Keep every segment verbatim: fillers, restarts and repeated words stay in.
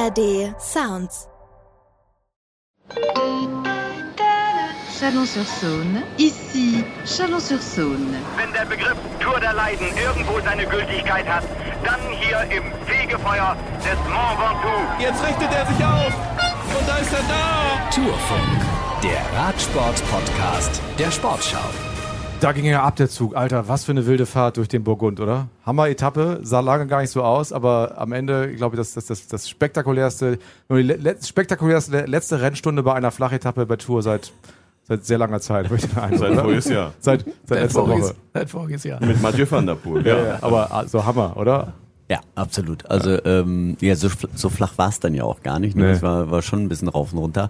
R D Sounds. Chalon-sur-Saône, ici Chalon-sur-Saône. Wenn der Begriff Tour der Leiden irgendwo seine Gültigkeit hat, dann hier im Fegefeuer des Mont Ventoux. Jetzt richtet er sich auf und da ist er da. Tourfunk, der Radsport-Podcast der Sportschau. Da ging ja ab der Zug, Alter, was für eine wilde Fahrt durch den Burgund, oder? Hammer-Etappe, sah lange gar nicht so aus, aber am Ende, ich glaube, das das, das, das spektakulärste, die le- spektakulärste letzte Rennstunde bei einer Flachetappe bei Tour seit, seit sehr langer Zeit. Seit voriges Jahr. Seit, seit letzter Woche. Seit voriges Jahr. Mit Mathieu van der Poel. Ja, ja, aber so Hammer, oder? Ja, absolut. Also ja, ähm, ja so, so flach war es dann ja auch gar nicht. Ne? Nee. Es war, war schon ein bisschen rauf und runter.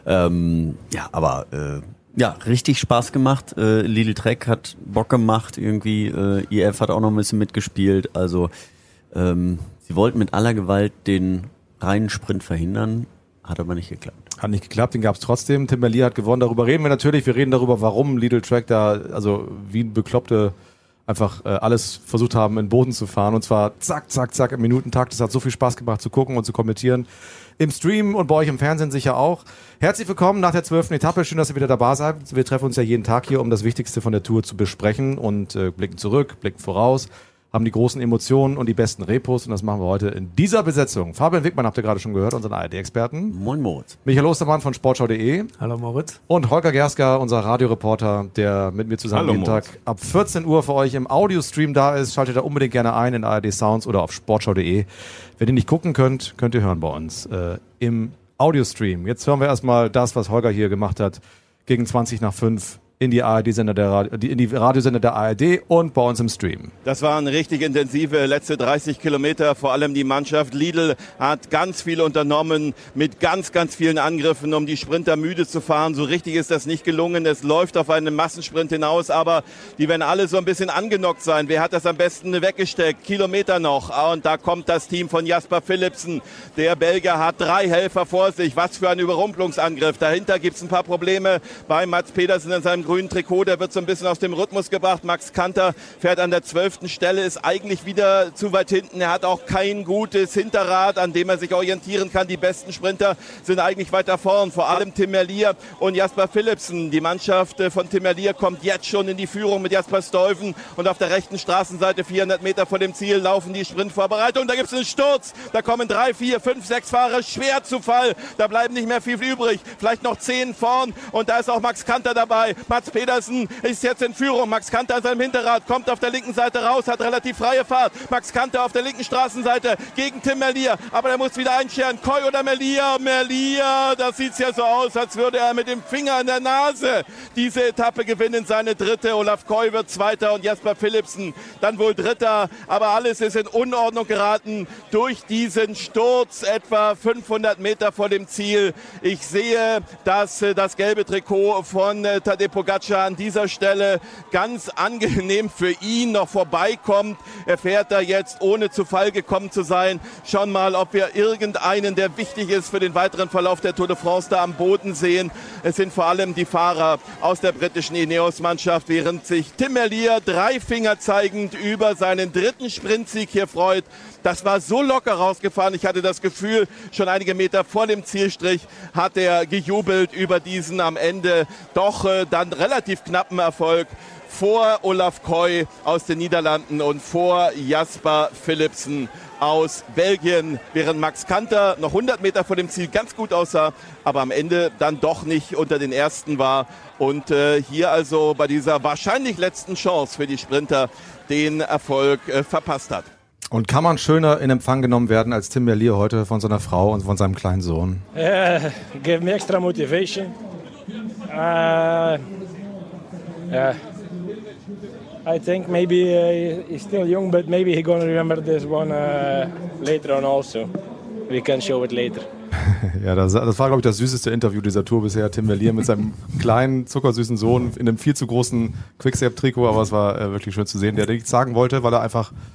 Ähm, ja, aber äh, ja, richtig Spaß gemacht. Äh, Lidl Trek hat Bock gemacht irgendwie. Äh, I F hat auch noch ein bisschen mitgespielt. Also ähm, sie wollten mit aller Gewalt den reinen Sprint verhindern, hat aber nicht geklappt. Hat nicht geklappt, den gab es trotzdem. Tim Merlier hat gewonnen, darüber reden wir natürlich. Wir reden darüber, warum Lidl Trek da, also wie ein Bekloppte, einfach äh, alles versucht haben, in den Boden zu fahren. Und zwar zack, zack, zack, im Minutentakt. Das hat so viel Spaß gemacht zu gucken und zu kommentieren. Im Stream und bei euch im Fernsehen sicher auch. Herzlich willkommen nach der zwölften Etappe. Schön, dass ihr wieder dabei seid. Wir treffen uns ja jeden Tag hier, um das Wichtigste von der Tour zu besprechen und äh, blicken zurück, blicken voraus, haben die großen Emotionen und die besten Repos. Und das machen wir heute in dieser Besetzung. Fabian Wickmann habt ihr gerade schon gehört, unseren A R D-Experten. Moin Moritz. Michael Ostermann von sportschau punkt de. Hallo Moritz. Und Holger Gerska, unser Radioreporter, der mit mir zusammen Hallo, jeden Tag ab vierzehn Uhr für euch im Audiostream da ist. Schaltet da unbedingt gerne ein in A R D Sounds oder auf sportschau punkt de. Wenn ihr nicht gucken könnt, könnt ihr hören bei uns äh, im Audiostream. Jetzt hören wir erstmal das, was Holger hier gemacht hat, gegen zwanzig nach fünf in die A R D-Sender der Radio, in die Radiosender der A R D und bei uns im Stream. Das waren richtig intensive letzte dreißig Kilometer, vor allem die Mannschaft Lidl hat ganz viel unternommen mit ganz, ganz vielen Angriffen, um die Sprinter müde zu fahren. So richtig ist das nicht gelungen. Es läuft auf einen Massensprint hinaus, aber die werden alle so ein bisschen angenockt sein. Wer hat das am besten weggesteckt? Kilometer noch. Und da kommt das Team von Jasper Philipsen. Der Belgier hat drei Helfer vor sich. Was für ein Überrumpelungsangriff. Dahinter gibt es ein paar Probleme bei Mats Pedersen in seinem grünen Trikot, der wird so ein bisschen aus dem Rhythmus gebracht. Max Kanter fährt an der zwölften Stelle, ist eigentlich wieder zu weit hinten. Er hat auch kein gutes Hinterrad, an dem er sich orientieren kann. Die besten Sprinter sind eigentlich weiter vorn, vor allem Tim Merlier und Jasper Philipsen. Die Mannschaft von Tim Merlier kommt jetzt schon in die Führung mit Jasper Stuyven und auf der rechten Straßenseite, vierhundert Meter vor dem Ziel, laufen die Sprintvorbereitungen. Da gibt es einen Sturz, da kommen drei, vier, fünf, sechs Fahrer schwer zu Fall. Da bleiben nicht mehr viel übrig, vielleicht noch zehn vorn und da ist auch Max Kanter dabei. Mats Pedersen ist jetzt in Führung. Max Kanter an seinem Hinterrad, kommt auf der linken Seite raus, hat relativ freie Fahrt. Max Kanter auf der linken Straßenseite gegen Tim Merlier, aber er muss wieder einscheren. Coy oder Merlier? Merlier, das sieht ja so aus, als würde er mit dem Finger in der Nase diese Etappe gewinnen. Seine dritte. Olaf Coy wird Zweiter und Jasper Philipsen dann wohl Dritter. Aber alles ist in Unordnung geraten durch diesen Sturz etwa fünfhundert Meter vor dem Ziel. Ich sehe, dass das gelbe Trikot von Tadej Pogacar an dieser Stelle ganz angenehm für ihn noch vorbeikommt. Er fährt da jetzt, ohne zu Fall gekommen zu sein. Schauen mal, ob wir irgendeinen, der wichtig ist für den weiteren Verlauf der Tour de France, da am Boden sehen. Es sind vor allem die Fahrer aus der britischen Ineos-Mannschaft, während sich Tim Merlier drei Finger zeigend über seinen dritten Sprintsieg hier freut. Das war so locker rausgefahren. Ich hatte das Gefühl, schon einige Meter vor dem Zielstrich hat er gejubelt über diesen am Ende doch äh, dann relativ knappen Erfolg vor Olaf Coy aus den Niederlanden und vor Jasper Philipsen aus Belgien, während Max Kanter noch hundert Meter vor dem Ziel ganz gut aussah, aber am Ende dann doch nicht unter den Ersten war und äh, hier also bei dieser wahrscheinlich letzten Chance für die Sprinter den Erfolg äh, verpasst hat. Und kann man schöner in Empfang genommen werden als Tim Merlier heute von seiner Frau und von seinem kleinen Sohn? Uh, give me extra motivation. Uh, yeah. I think maybe uh, he's still young, but maybe he's gonna remember this one uh, later on also. We can show it later. Ja, das, das war, glaube ich, das süßeste Interview dieser Tour bisher. Tim Merlier mit seinem kleinen, zuckersüßen Sohn in einem viel zu großen Quickstep-Trikot, aber es war äh, wirklich schön zu sehen, der nichts sagen wollte, weil er einfach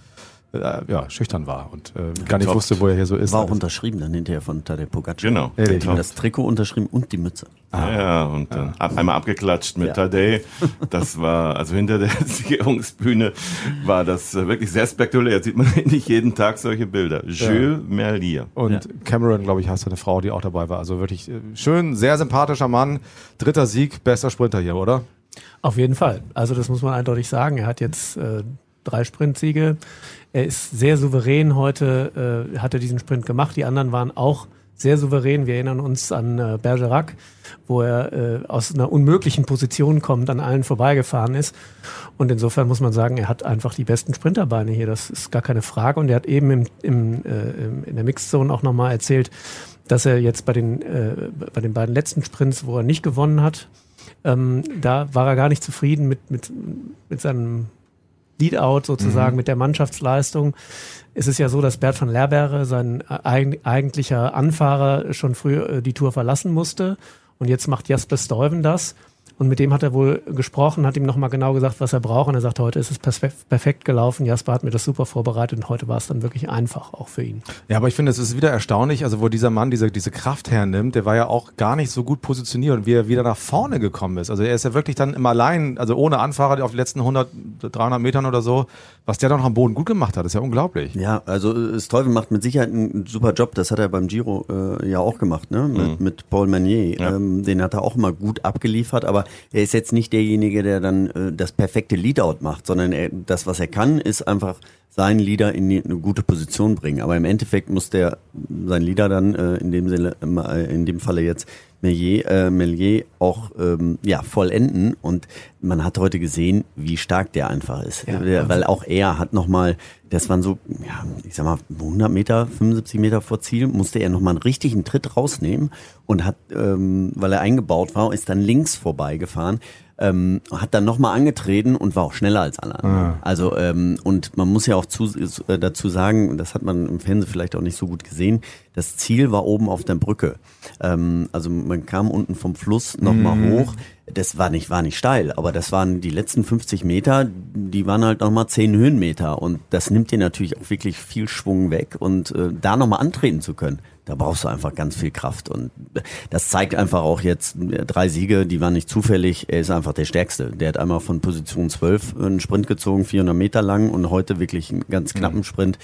äh, ja, schüchtern war und äh, gar nicht top. wusste, wo er hier so ist. War auch unterschrieben dann hinterher von Tadej Pogacar. Genau. Ja, Die haben das Trikot unterschrieben und die Mütze. Ah. Ja, und dann ab, einmal abgeklatscht mit Ja. Tadej. Das war, also hinter der Siegerungsbühne war das äh, wirklich sehr spektakulär. Jetzt sieht man nicht jeden Tag solche Bilder. Jules Merlier. Und Ja. Cameron, glaube ich, hast du eine Frau, die auch dabei war. Also wirklich äh, schön, sehr sympathischer Mann. Dritter Sieg, bester Sprinter hier, oder? Auf jeden Fall. Also das muss man eindeutig sagen. Er hat jetzt äh, drei Sprintsiege. Er ist sehr souverän heute, äh, hat er diesen Sprint gemacht. Die anderen waren auch sehr souverän. Wir erinnern uns an äh, Bergerac, wo er äh, aus einer unmöglichen Position kommt, an allen vorbeigefahren ist. Und insofern muss man sagen, er hat einfach die besten Sprinterbeine hier. Das ist gar keine Frage. Und er hat eben im, im, äh, in der Mixed-Zone auch nochmal erzählt, dass er jetzt bei den, äh, bei den beiden letzten Sprints, wo er nicht gewonnen hat, ähm, da war er gar nicht zufrieden mit, mit, mit seinem Leadout sozusagen, mhm. mit der Mannschaftsleistung. Es ist ja so, dass Bert van Lerberghe, sein eig- eigentlicher Anfahrer, schon früh äh, die Tour verlassen musste. Und jetzt macht Jasper Stuyven das. Und mit dem hat er wohl gesprochen, hat ihm nochmal genau gesagt, was er braucht. Und er sagt, heute ist es perfekt, perfekt gelaufen. Jasper hat mir das super vorbereitet und heute war es dann wirklich einfach, auch für ihn. Ja, aber ich finde, es ist wieder erstaunlich, also wo dieser Mann diese, diese Kraft hernimmt, der war ja auch gar nicht so gut positioniert und wie er wieder nach vorne gekommen ist. Also er ist ja wirklich dann immer allein, also ohne Anfahrer auf die letzten hundert, dreihundert Metern oder so, was der dann noch am Boden gut gemacht hat, ist ja unglaublich. Ja, also Stuyven macht mit Sicherheit einen super Job. Das hat er beim Giro äh, ja auch gemacht, ne? Mit, mhm. mit Paul Meunier. Ja. Ähm, den hat er auch immer gut abgeliefert, aber er ist jetzt nicht derjenige, der dann äh, das perfekte Leadout macht, sondern er, das, was er kann, ist einfach seinen Leader in die, eine gute Position bringen. Aber im Endeffekt muss der sein Leader dann äh, in dem Sinne, äh, in dem Falle jetzt Merlier, äh, Merlier auch ähm, ja vollenden. Und man hat heute gesehen, wie stark der einfach ist, Ja, der, weil auch er hat nochmal, das waren so, ja, ich sag mal hundert Meter, fünfundsiebzig Meter vor Ziel, musste er nochmal einen richtigen Tritt rausnehmen und hat, ähm, weil er eingebaut war, ist dann links vorbeigefahren. Ähm, hat dann nochmal angetreten und war auch schneller als alle anderen. Ah. Also ähm, und man muss ja auch zu, äh, dazu sagen, das hat man im Fernsehen vielleicht auch nicht so gut gesehen, das Ziel war oben auf der Brücke. Ähm, also man kam unten vom Fluss nochmal Mhm. hoch. Das war nicht, war nicht steil, aber das waren die letzten fünfzig Meter, die waren halt nochmal zehn Höhenmeter und das nimmt dir natürlich auch wirklich viel Schwung weg und äh, da nochmal antreten zu können, da brauchst du einfach ganz viel Kraft und das zeigt einfach auch jetzt drei Siege, die waren nicht zufällig, er ist einfach der Stärkste. Der hat einmal von Position zwölf einen Sprint gezogen, vierhundert Meter lang und heute wirklich einen ganz knappen Sprint.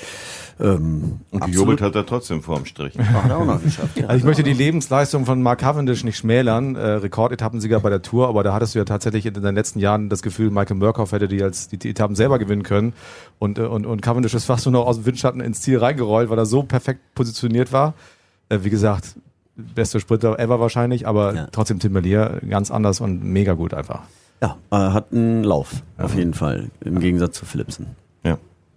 Ähm, Und gejubelt hat er trotzdem vorm Strich. Hat er auch noch geschafft. Also ich möchte die Lebensleistung von Mark Cavendish nicht schmälern, äh, Rekordetappensieger bei der Tour, aber da hattest du ja tatsächlich in den letzten Jahren das Gefühl, Michael Murkoff hätte die als die, die Etappen selber gewinnen können und, äh, und, und Cavendish ist fast nur noch aus dem Windschatten ins Ziel reingerollt, weil er so perfekt positioniert war. Äh, wie gesagt, beste Sprinter ever wahrscheinlich, aber Ja. trotzdem Tim Merlier ganz anders und mega gut einfach. Ja, er hat einen Lauf, auf jeden Fall, im Gegensatz zu Philipsen. Ja,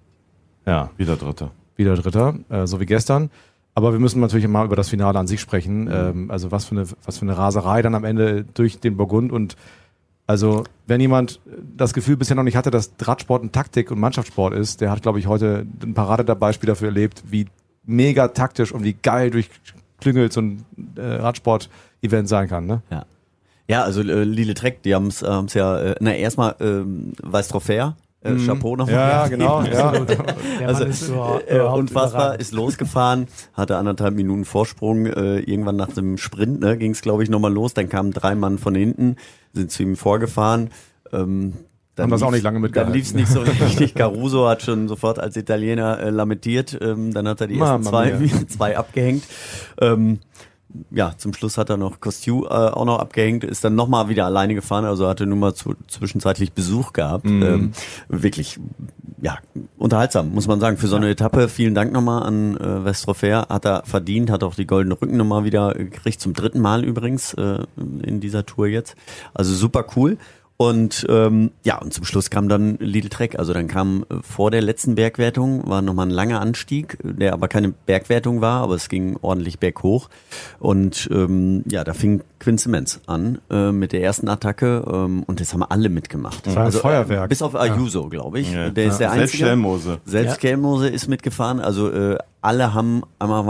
Ja, wieder Dritter. wieder Dritter, äh, so wie gestern. Aber wir müssen natürlich mal über das Finale an sich sprechen. Ähm, also was für eine, was für eine Raserei dann am Ende durch den Burgund und also wenn jemand das Gefühl bisher noch nicht hatte, dass Radsport ein Taktik- und Mannschaftssport ist, der hat, glaube ich, heute ein Paradebeispiel dafür erlebt, wie mega taktisch und wie geil durchklüngelt so ein äh, Radsport-Event sein kann. Ne? Ja. Ja, also äh, Lille Trek, die haben es äh, ja, äh, na erstmal ähm, Weiß Trophäa, äh, Mhm. Chapeau nochmal. Ja, genau. Ja. Der Also, Mann ist überhaupt, äh, überhaupt unfassbar, überragend. ist losgefahren, hatte anderthalb Minuten Vorsprung, äh, irgendwann nach dem Sprint, ne, ging es glaube ich nochmal los, dann kamen drei Mann von hinten, sind zu ihm vorgefahren. Ähm, dann Haben das auch lief's- nicht lange mitgehalten. Dann lief es nicht so richtig. Caruso hat schon sofort als Italiener äh, lamentiert, ähm, dann hat er die ersten Mamma zwei, mia. zwei abgehängt. Ähm, ja, zum Schluss hat er noch Costiu äh, auch noch abgehängt, ist dann nochmal wieder alleine gefahren, also hatte nun mal zu, zwischenzeitlich Besuch gehabt. Mhm. Ähm, wirklich, ja, unterhaltsam, muss man sagen, für so eine Etappe. Vielen Dank nochmal an äh, Westrofer, hat er verdient, hat auch die goldene Rückennummer wieder gekriegt, zum dritten Mal übrigens äh, in dieser Tour jetzt. Also super cool. Und ähm, ja, und zum Schluss kam dann Lidl Trek, also dann kam äh, vor der letzten Bergwertung, war nochmal ein langer Anstieg, der aber keine Bergwertung war, aber es ging ordentlich berghoch. Und ähm, ja, da fing Quince an äh, mit der ersten Attacke ähm, und das haben alle mitgemacht. Das war ein Feuerwerk. Äh, bis auf Ayuso, glaube ich. Ja. Der ist der Selbst Einzige. Schelmose. Selbst Schelmose ist mitgefahren, also äh, alle haben einmal mal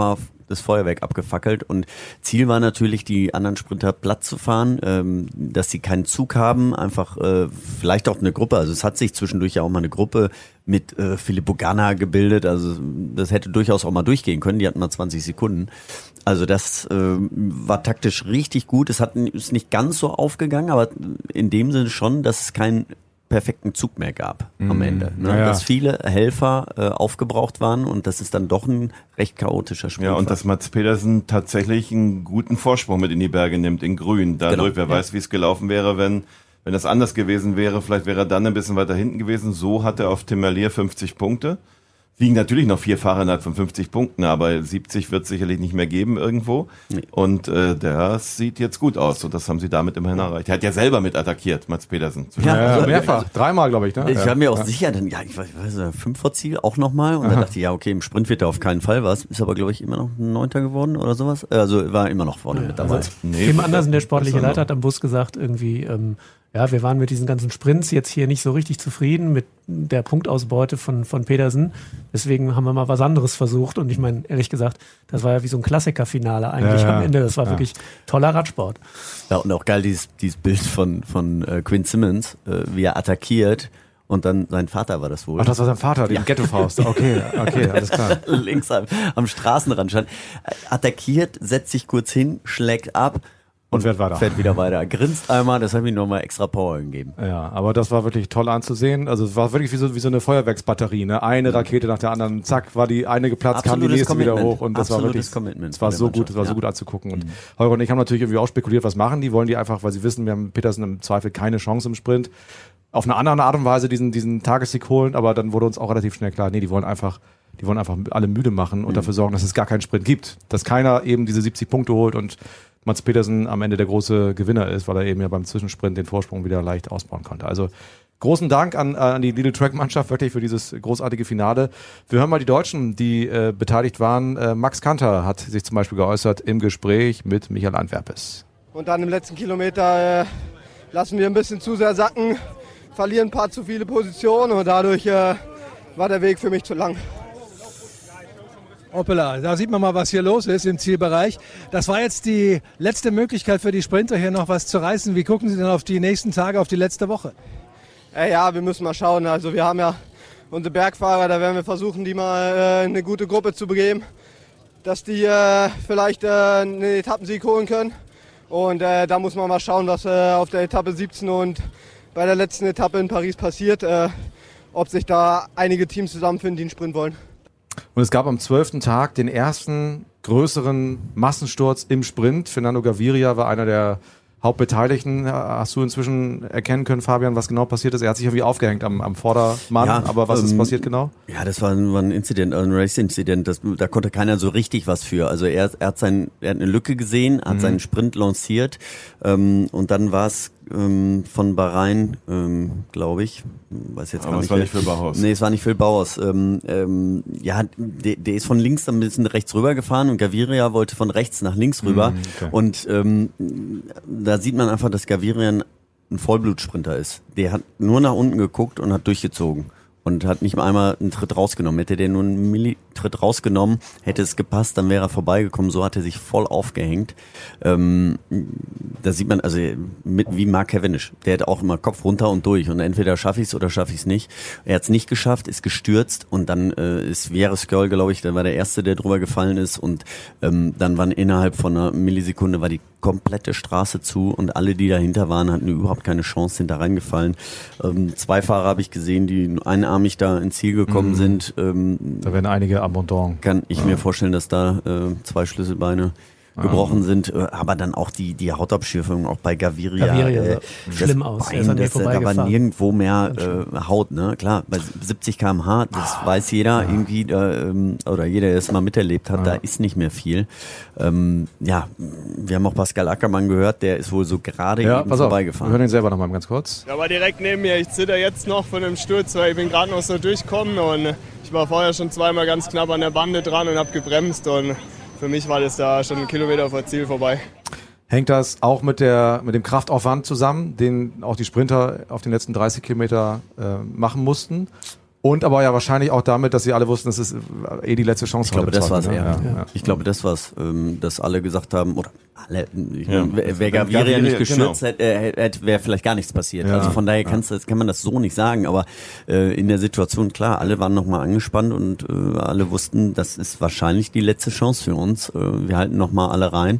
das Feuerwerk abgefackelt und Ziel war natürlich, die anderen Sprinter platt zu fahren, ähm, dass sie keinen Zug haben, einfach äh, vielleicht auch eine Gruppe, also es hat sich zwischendurch ja auch mal eine Gruppe mit äh, Filippo Ganna gebildet, also das hätte durchaus auch mal durchgehen können, die hatten mal zwanzig Sekunden. Also das äh, war taktisch richtig gut, es hat, ist nicht ganz so aufgegangen, aber in dem Sinne schon, dass es keinen perfekten Zug mehr gab mm. am Ende. Ne? Ja, ja. Dass viele Helfer äh, aufgebraucht waren und das ist dann doch ein recht chaotischer Sprint. Ja, und dass Mads Pedersen tatsächlich einen guten Vorsprung mit in die Berge nimmt, in Grün. Dadurch, genau. wer ja. weiß, wie es gelaufen wäre, wenn wenn das anders gewesen wäre. Vielleicht wäre er dann ein bisschen weiter hinten gewesen. So hat er auf Tim Merlier fünfzig Punkte. Liegen natürlich noch vier Fahrer innerhalb von fünfzig Punkten, aber siebzig wird es sicherlich nicht mehr geben irgendwo. Nee. Und äh, das sieht jetzt gut aus. Und das haben sie damit immerhin erreicht. Er hat ja selber mit attackiert, Mads Pedersen. Ja, ja, also, mehrfach. Also, Dreimal, glaube ich. Ne? Ich ja. war mir auch ja. sicher, dann, ja, ich weiß, ich weiß fünf vor Ziel auch nochmal. Und Aha. dann dachte ich, ja, okay, im Sprint wird er auf keinen Fall was. Ist aber, glaube ich, immer noch ein Neunter geworden oder sowas. Also war immer noch vorne ja, mit dabei. Also, nee, Tim Andersen, der sportliche Leiter, hat am Bus gesagt, irgendwie, ähm, ja, wir waren mit diesen ganzen Sprints jetzt hier nicht so richtig zufrieden mit der Punktausbeute von, von Pedersen. Deswegen haben wir mal was anderes versucht. Und ich meine, ehrlich gesagt, das war ja wie so ein Klassikerfinale eigentlich ja, ja. am Ende. Das war ja. wirklich toller Radsport. Ja, und auch geil dieses, dieses Bild von, von äh, Quinn Simmons, äh, wie er attackiert. Und dann sein Vater war das wohl. Ach, das war sein Vater, die ja. Ghetto-Faust. Okay, okay, alles klar. Links am, am Straßenrand stand. Attackiert, setzt sich kurz hin, schlägt ab. Und fährt weiter. Fährt wieder weiter. Grinst einmal, das hat mir nochmal extra Power gegeben. Ja, aber das war wirklich toll anzusehen. Also es war wirklich wie so, wie so eine Feuerwerksbatterie. Ne? Eine Rakete nach der anderen, zack, war die eine geplatzt, kam die nächste wieder hoch. Und das war wirklich, das war so gut, das war so gut anzugucken. Und mhm. Holger und ich haben natürlich irgendwie auch spekuliert, was machen die? Wollen die einfach, weil sie wissen, wir haben Pedersen im Zweifel keine Chance im Sprint, auf eine andere Art und Weise diesen, diesen Tagessieg holen, aber dann wurde uns auch relativ schnell klar, nee, die wollen einfach, die wollen einfach alle müde machen und mhm. dafür sorgen, dass es gar keinen Sprint gibt. Dass keiner eben diese siebzig Punkte holt und Mads Pedersen am Ende der große Gewinner ist, weil er eben ja beim Zwischensprint den Vorsprung wieder leicht ausbauen konnte. Also großen Dank an, an die Lidl Track Mannschaft wirklich für dieses großartige Finale. Wir hören mal die Deutschen, die äh, beteiligt waren. Äh, Max Kanter hat sich zum Beispiel geäußert im Gespräch mit Michael Antwerpes. Und dann im letzten Kilometer äh, lassen wir ein bisschen zu sehr sacken, verlieren ein paar zu viele Positionen und dadurch äh, war der Weg für mich zu lang. Hoppala, da sieht man mal, was hier los ist im Zielbereich. Das war jetzt die letzte Möglichkeit für die Sprinter, hier noch was zu reißen. Wie gucken Sie denn auf die nächsten Tage, auf die letzte Woche? Äh, ja, wir müssen mal schauen. Also wir haben ja unsere Bergfahrer, da werden wir versuchen, die mal äh, in eine gute Gruppe zu begeben, dass die äh, vielleicht äh, einen Etappensieg holen können. Und äh, da muss man mal schauen, was äh, auf der Etappe siebzehn und bei der letzten Etappe in Paris passiert, äh, ob sich da einige Teams zusammenfinden, die einen Sprint wollen. Und es gab am zwölften Tag den ersten größeren Massensturz im Sprint. Fernando Gaviria war einer der Hauptbeteiligten. Hast du inzwischen erkennen können, Fabian, was genau passiert ist? Er hat sich irgendwie aufgehängt am, am Vordermann, ja, aber was ähm, ist passiert genau? Ja, das war ein, war ein Incident, ein Race-Incident. Das, da konnte keiner so richtig was für. Also er, er, hat, sein, er hat eine Lücke gesehen, hat mhm. seinen Sprint lanciert ähm, und dann war es ähm, von Bahrain, ähm, glaube ich. Weiß jetzt aber gar es nicht war nicht Phil Bauhaus. Nee, es war nicht Phil Bauhaus. Ähm, ähm, ja, der, der ist von links ein bisschen rechts rüber gefahren und Gaviria wollte von rechts nach links rüber. Mhm, okay. Und ähm, da sieht man einfach, dass Gaviria ein Vollblutsprinter ist. Der hat nur nach unten geguckt und hat durchgezogen. Und hat nicht mal einmal einen Tritt rausgenommen. Hätte der nur einen Millitritt rausgenommen, hätte es gepasst, dann wäre er vorbeigekommen. So hat er sich voll aufgehängt. Ähm, da sieht man, also mit, wie Mark Cavendish, der hat auch immer Kopf runter und durch. Und entweder schaffe ich es oder schaffe ich es nicht. Er hat es nicht geschafft, ist gestürzt und dann äh, ist Vieira Skjol, glaube ich, der war der Erste, der drüber gefallen ist. Und ähm, dann waren innerhalb von einer Millisekunde war die komplette Straße zu und alle, die dahinter waren, hatten überhaupt keine Chance, sind da reingefallen. Ähm, zwei Fahrer habe ich gesehen, die einarmig da ins Ziel gekommen mhm. sind. Ähm, da werden einige Abandon. Kann ich ja. mir vorstellen, dass da äh, zwei Schlüsselbeine gebrochen sind, aber dann auch die die Hautabschürfung auch bei Gaviria. Gaviria äh, schlimm aus. Bein, das, da war nirgendwo mehr äh, Haut, ne? Klar, bei siebzig Kilometer pro Stunde, das weiß jeder ja. irgendwie, da, ähm, oder jeder, der es mal miterlebt hat, ja. da ist nicht mehr viel. Ähm, ja, wir haben auch Pascal Ackermann gehört, der ist wohl so gerade ja, eben pass vorbeigefahren. Auf, wir hören ihn selber noch mal ganz kurz. Ja, aber direkt neben mir, ich zitter jetzt noch von dem Sturz, weil ich bin gerade noch so durchgekommen und ich war vorher schon zweimal ganz knapp an der Bande dran und habe gebremst und für mich war das da schon einen Kilometer vor Ziel vorbei. Hängt das auch mit der mit dem Kraftaufwand zusammen, den auch die Sprinter auf den letzten dreißig Kilometer äh, machen mussten? Und aber ja wahrscheinlich auch damit, dass sie alle wussten, dass es eh die letzte Chance war. Ich glaube, das war es ne? eher. Ja, Ja. ja. Ich glaube, das war es, ähm, dass alle gesagt haben, oder alle, ich Ja. meine, wer, wer Gaviria, Gaviria, nicht geschützt genau. hätte, äh, hätte wäre vielleicht gar nichts passiert. Ja. Also von daher kannst, du- kann man das so nicht sagen, aber äh, in der Situation, klar, alle waren nochmal angespannt und äh, alle wussten, das ist wahrscheinlich die letzte Chance für uns. Äh, wir halten nochmal alle rein.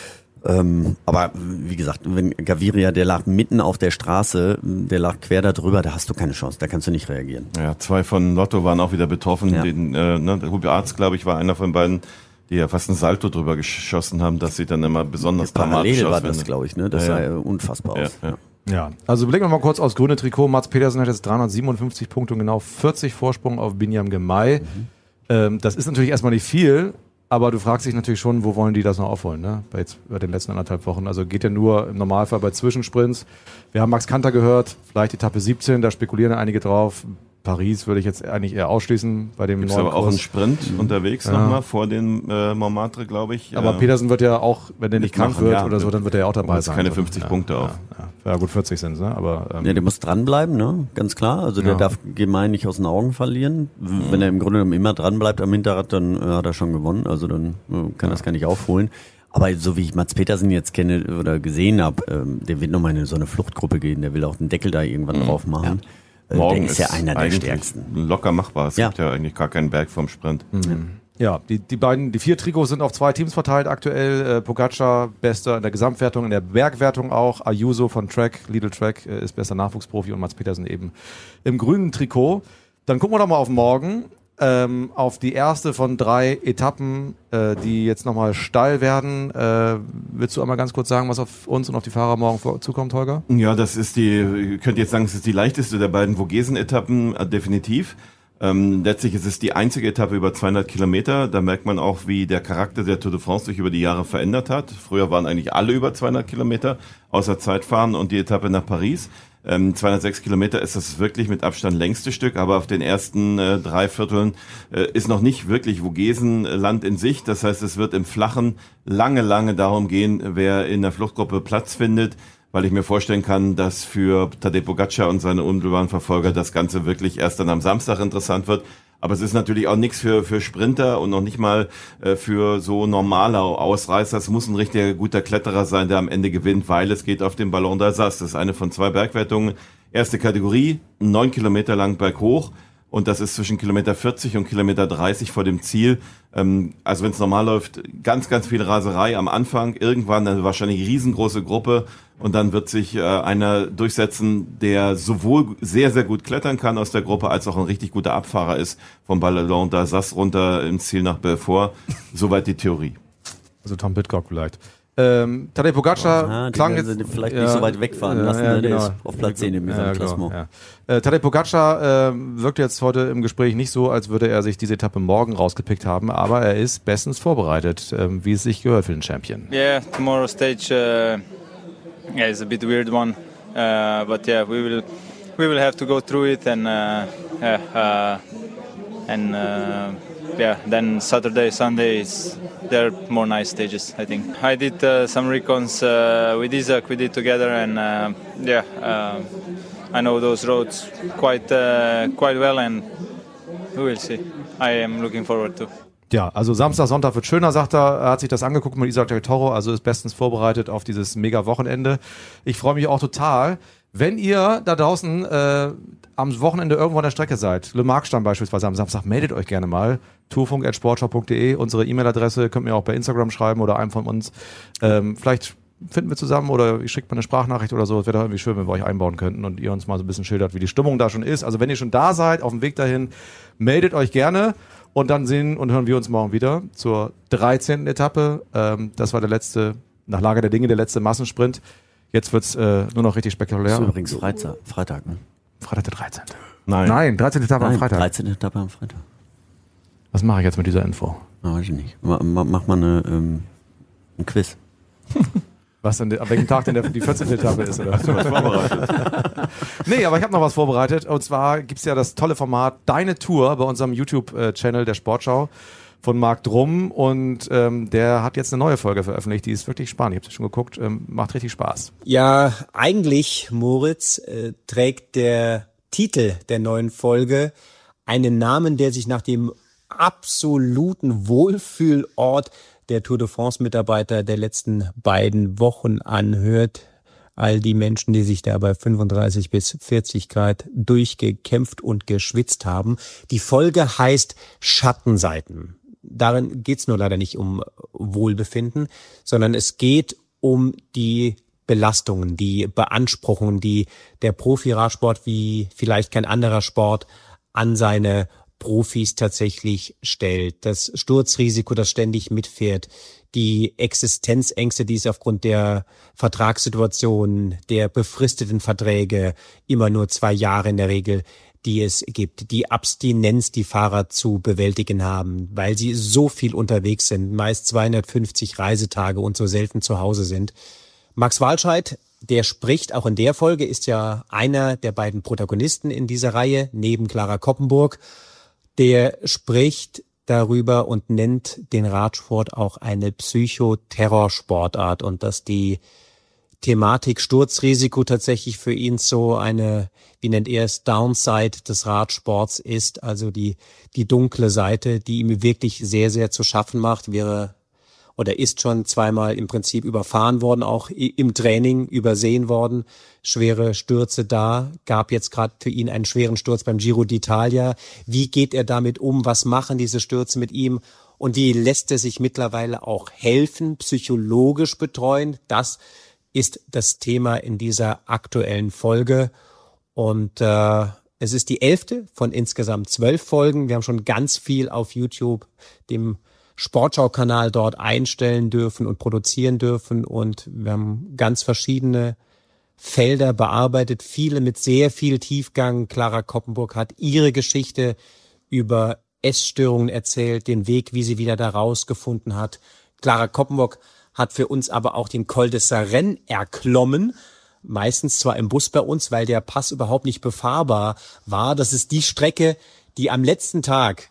Ähm, aber wie gesagt, wenn Gaviria, der lag mitten auf der Straße, der lag quer da drüber, da hast du keine Chance, da kannst du nicht reagieren. Ja, zwei von Lotto waren auch wieder betroffen. Ja. Den, äh, ne, der Hugo Arzt, glaube ich, war einer von beiden, die ja fast ein Salto drüber geschossen haben. Das sieht dann immer besonders dramatisch Parallel aus. war wenn- das, glaube ich, ne? Das Ja, sah ja. ja unfassbar aus. Ja, ja. Ja, also blicken wir mal kurz aufs grüne Trikot. Mats Pedersen hat jetzt dreihundertsiebenundfünfzig Punkte und genau vierzig Vorsprung auf Binyam Girmay. Mhm. Ähm, das ist natürlich erstmal nicht viel, aber du fragst dich natürlich schon, wo wollen die das noch aufholen, ne? Bei, jetzt, bei den letzten anderthalb Wochen. Also geht ja nur im Normalfall bei Zwischensprints. Wir haben Max Kanter gehört, vielleicht Etappe siebzehn, da spekulieren einige drauf. Paris würde ich jetzt eigentlich eher ausschließen bei dem Gibt's neuen aber auch Kurs. einen Sprint unterwegs Ja. nochmal vor dem äh, Montmartre, glaube ich. Aber äh, Pedersen wird ja auch, wenn der nicht krank mitmachen, wird ja. oder so, dann wird er ja auch dabei Jetzt sein. keine So. fünfzig ja, Punkte ja, auf. Ja, ja, gut, vierzig sind es, ne? Aber ähm, Ja, der muss dranbleiben, ne? Ganz klar. Also der Ja. darf Girmay nicht aus den Augen verlieren. Wenn er im Grunde genommen immer dran bleibt am Hinterrad, dann äh, hat er schon gewonnen. Also dann äh, kann er das gar nicht aufholen. Aber so wie ich Mats Pedersen jetzt kenne oder gesehen habe, ähm, der wird nochmal in so eine Fluchtgruppe gehen. Der will auch den Deckel da irgendwann Mhm. drauf machen. Ja. Äh, Morgen der ist ja einer der eigentlich stärksten. locker machbar. Es Ja. gibt ja eigentlich gar keinen Berg vom Sprint. Mhm. Ja, die, die beiden, die vier Trikots sind auf zwei Teams verteilt aktuell. Äh, Pogacar, bester in der Gesamtwertung, in der Bergwertung auch. Ayuso von Trek, Lidl Trek, äh, ist bester Nachwuchsprofi und Mats Pedersen eben im grünen Trikot. Dann gucken wir doch mal auf morgen, ähm, auf die erste von drei Etappen, äh, die jetzt nochmal steil werden. Äh, willst du einmal ganz kurz sagen, was auf uns und auf die Fahrer morgen vor, zukommt, Holger? Ja, das ist die, ihr könnt jetzt sagen, es ist die leichteste der beiden Vogesen-Etappen, äh, definitiv. Ähm, letztlich ist es die einzige Etappe über zweihundert Kilometer. Da merkt man auch, wie der Charakter der Tour de France sich über die Jahre verändert hat. Früher waren eigentlich alle über zweihundert Kilometer, außer Zeitfahren und die Etappe nach Paris. Ähm, zweihundertsechs Kilometer ist das wirklich mit Abstand längste Stück, aber auf den ersten äh, drei Vierteln äh, ist noch nicht wirklich Vogesenland in Sicht. Das heißt, es wird im Flachen lange, lange darum gehen, wer in der Fluchtgruppe Platz findet, weil ich mir vorstellen kann, dass für Tadej Pogacar und seine unmittelbaren Verfolger das Ganze wirklich erst dann am Samstag interessant wird. Aber es ist natürlich auch nichts für für Sprinter und noch nicht mal äh, für so normale Ausreißer. Es muss ein richtiger guter Kletterer sein, der am Ende gewinnt, weil es geht auf den Ballon d'Alsace. Das ist eine von zwei Bergwertungen. Erste Kategorie, neun Kilometer lang berghoch. Und das ist zwischen Kilometer vierzig und Kilometer dreißig vor dem Ziel. Ähm, also wenn es normal läuft, ganz, ganz viel Raserei am Anfang. Irgendwann eine wahrscheinlich riesengroße Gruppe. Und dann wird sich äh, einer durchsetzen, der sowohl sehr, sehr gut klettern kann aus der Gruppe, als auch ein richtig guter Abfahrer ist vom Ballon d'Alsace runter ins Ziel nach Belfort. Soweit die Theorie. Also Tom Pidcock vielleicht. Ähm, Tadej Pogacar Ja, die klang werden jetzt sie vielleicht nicht so weit wegfahren lassen, ne? Der ist auf Platz zehn im Gesamtklassement. Ja, genau, ja. äh, Tadej Pogacar äh, wirkt jetzt heute im Gespräch nicht so, als würde er sich diese Etappe morgen rausgepickt haben, aber er ist bestens vorbereitet, ähm, wie es sich gehört für den Champion. Yeah, tomorrow stage uh, yeah, is a bit weird one, uh, but yeah, we will we will have to go through it and uh, yeah, uh, and uh, yeah, then Saturday, Sunday is there are more nice stages. I think I did uh, some recons uh, with Isaac. We did together, and uh, yeah, uh, I know those roads quite uh, quite well, and we will see. I am looking forward to. Ja, also Samstag, Sonntag wird schöner, sagt er. Er hat sich das angeguckt mit Isaac del Toro, also ist bestens vorbereitet auf dieses Mega-Wochenende. Ich freue mich auch total. Wenn ihr da draußen äh, am Wochenende irgendwo an der Strecke seid, Le Markstein beispielsweise am Samstag, meldet euch gerne mal. tourfunk at sportschau punkt de, unsere E-Mail-Adresse, könnt mir auch bei Instagram schreiben oder einem von uns. Ähm, vielleicht finden wir zusammen oder ihr schickt mal eine Sprachnachricht oder so. Es wäre doch irgendwie schön, wenn wir euch einbauen könnten und ihr uns mal so ein bisschen schildert, wie die Stimmung da schon ist. Also wenn ihr schon da seid, auf dem Weg dahin, meldet euch gerne. Und dann sehen und hören wir uns morgen wieder zur dreizehnten Etappe. Ähm, das war der letzte, nach Lage der Dinge, der letzte Massensprint. Jetzt wird's äh, nur noch richtig spektakulär. Das ist übrigens Freitag, Freitag, ne? Freitag der dreizehnte Nein. Nein, dreizehnte Etappe Nein, am Freitag. dreizehnte Etappe am Freitag. Was mache ich jetzt mit dieser Info? Na, weiß ich nicht. Ma, ma, mach mal eine, ähm, ein Quiz. Was denn, ab welchem Tag denn der, die vierzehnte Etappe ist, oder? Hast du was vorbereitet? Nee, aber ich habe noch was vorbereitet. Und zwar gibt's ja das tolle Format Deine Tour bei unserem YouTube-Channel der Sportschau von Marc Drum. Und ähm, der hat jetzt eine neue Folge veröffentlicht. Die ist wirklich spannend. Ich habe schon geguckt. Ähm, macht richtig Spaß. Ja, eigentlich, Moritz, äh, trägt der Titel der neuen Folge einen Namen, der sich nach dem absoluten Wohlfühlort der Tour de France-Mitarbeiter der letzten beiden Wochen anhört. All die Menschen, die sich da bei fünfunddreißig bis vierzig Grad durchgekämpft und geschwitzt haben. Die Folge heißt Schattenseiten. Darin geht's nur leider nicht um Wohlbefinden, sondern es geht um die Belastungen, die Beanspruchungen, die der Profi-Radsport wie vielleicht kein anderer Sport an seine Profis tatsächlich stellt. Das Sturzrisiko, das ständig mitfährt, die Existenzängste, die es aufgrund der Vertragssituation, der befristeten Verträge, immer nur zwei Jahre in der Regel, die es gibt, die Abstinenz, die Fahrer zu bewältigen haben, weil sie so viel unterwegs sind, meist zweihundertfünfzig Reisetage und so selten zu Hause sind. Max Walscheid, der spricht auch in der Folge, ist ja einer der beiden Protagonisten in dieser Reihe, neben Clara Koppenburg. Der spricht darüber und nennt den Radsport auch eine Psychoterrorsportart und dass die Thematik Sturzrisiko tatsächlich für ihn so eine, wie nennt er es, Downside des Radsports ist, also die die dunkle Seite, die ihm wirklich sehr, sehr zu schaffen macht, wäre oder ist schon zweimal im Prinzip überfahren worden, auch im Training übersehen worden. Schwere Stürze da, gab jetzt gerade für ihn einen schweren Sturz beim Giro d'Italia. Wie geht er damit um? Was machen diese Stürze mit ihm? Und wie lässt er sich mittlerweile auch helfen, psychologisch betreuen? Das ist das Thema in dieser aktuellen Folge. Und äh, es ist die elfte von insgesamt zwölf Folgen. Wir haben schon ganz viel auf YouTube, dem Sportschau-Kanal dort einstellen dürfen und produzieren dürfen und wir haben ganz verschiedene Felder bearbeitet, viele mit sehr viel Tiefgang. Clara Koppenburg hat ihre Geschichte über Essstörungen erzählt, den Weg, wie sie wieder da rausgefunden hat. Clara Koppenburg hat für uns aber auch den Col de Sarenne erklommen, meistens zwar im Bus bei uns, weil der Pass überhaupt nicht befahrbar war. Das ist die Strecke, die am letzten Tag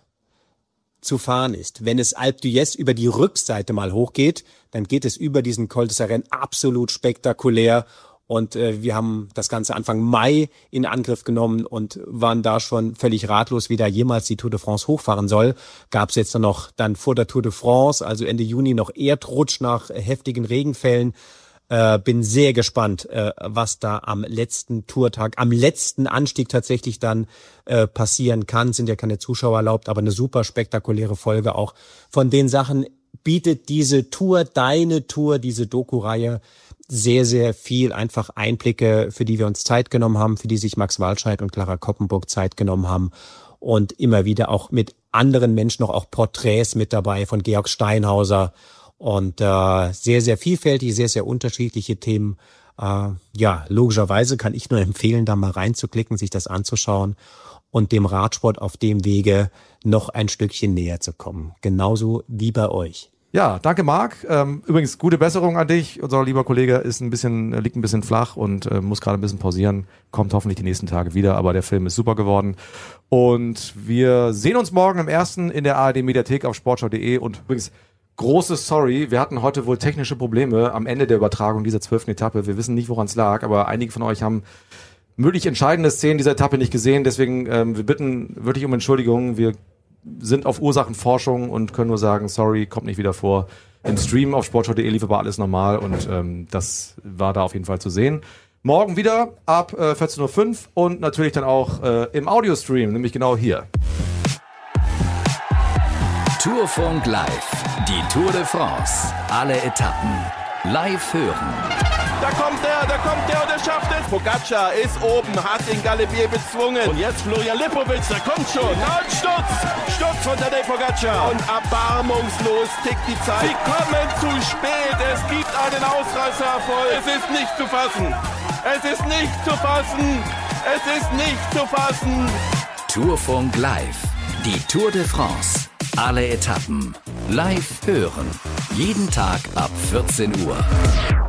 zu fahren ist. Wenn es Alpe d'Huez über die Rückseite mal hochgeht, dann geht es über diesen Col de Sarenne absolut spektakulär und äh, wir haben das Ganze Anfang Mai in Angriff genommen und waren da schon völlig ratlos, wie da jemals die Tour de France hochfahren soll. Gab es jetzt noch dann vor der Tour de France, also Ende Juni, noch Erdrutsch nach äh, heftigen Regenfällen. Äh, bin sehr gespannt, äh, was da am letzten Tourtag, am letzten Anstieg tatsächlich dann äh, passieren kann. Sind ja keine Zuschauer erlaubt, aber eine super spektakuläre Folge auch. Von den Sachen bietet diese Tour, deine Tour, diese Doku-Reihe sehr, sehr viel einfach Einblicke, für die wir uns Zeit genommen haben, für die sich Max Walscheid und Clara Koppenburg Zeit genommen haben und immer wieder auch mit anderen Menschen noch auch Porträts mit dabei von Georg Steinhauser. Und äh, sehr, sehr vielfältig, sehr, sehr unterschiedliche Themen. Äh, ja, logischerweise kann ich nur empfehlen, da mal reinzuklicken, sich das anzuschauen und dem Radsport auf dem Wege noch ein Stückchen näher zu kommen. Genauso wie bei euch. Ja, danke Marc. Ähm, übrigens, gute Besserung an dich. Unser lieber Kollege ist ein bisschen, liegt ein bisschen flach und äh, muss gerade ein bisschen pausieren. Kommt hoffentlich die nächsten Tage wieder, aber der Film ist super geworden. Und wir sehen uns morgen im ersten in der A R D-Mediathek auf sportschau punkt de und übrigens großes Sorry, wir hatten heute wohl technische Probleme am Ende der Übertragung dieser zwölften Etappe. Wir wissen nicht, woran es lag, aber einige von euch haben möglich entscheidende Szenen dieser Etappe nicht gesehen. Deswegen, ähm, wir bitten wirklich um Entschuldigung. Wir sind auf Ursachenforschung und können nur sagen, sorry, kommt nicht wieder vor. Im Stream auf sportschau punkt de lief aber alles normal und ähm, das war da auf jeden Fall zu sehen. Morgen wieder ab äh, vierzehn Uhr fünf und natürlich dann auch äh, im Audiostream, nämlich genau hier. Tourfunk Live. Die Tour de France. Alle Etappen. Live hören. Da kommt er, da kommt er und er schafft es. Pogacar ist oben, hat den Galibier bezwungen. Und jetzt Florian Lipovic, der kommt schon. Und Sturz, Sturz von Tadej Pogacar. Und erbarmungslos tickt die Zeit. Sie kommen zu spät, es gibt einen Ausreißererfolg. Es ist nicht zu fassen. Es ist nicht zu fassen. Es ist nicht zu fassen. Tourfunk Live. Die Tour de France. Alle Etappen. Live hören. Jeden Tag ab vierzehn Uhr.